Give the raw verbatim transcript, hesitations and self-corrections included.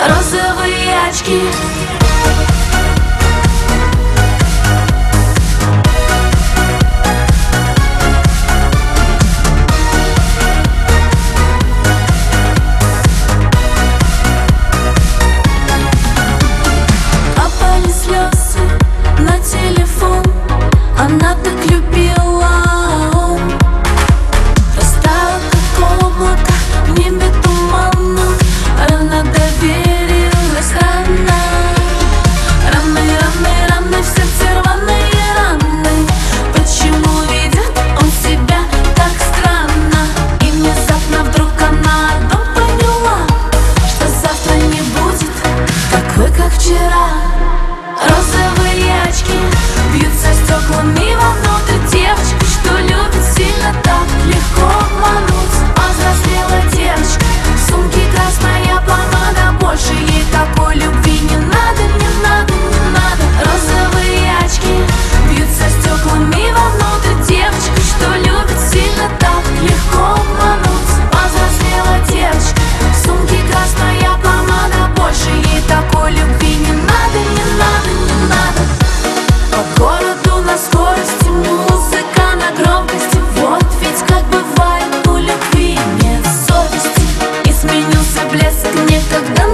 розовые очки. Капали слезы на телефон, она так любила, он растаял как облако в небе туманном. Рано доверилась, рано, раны, раны, раны, в сердце рваные раны. Почему ведет он себя так странно? И внезапно вдруг она одно поняла, что завтра не будет такой, как вчера. Розовые очки бьются стеклами вовнутрь. Девочка, что любит сильно, так легко обмануть. Повзрослела девочка, в сумке красная помада. Больше ей такой любви не надо, не надо, не надо. Розовые очки бьются стеклами вовнутрь. Девочка, что любит сильно, так легко обмануть. Повзрослела девочка, в сумке красная помада. Больше ей такой любви не надо, не надо, не надо. По городу на скорости, музыка на громкости. Вот ведь как бывает, у любви нет совести. И сменился блеск некогда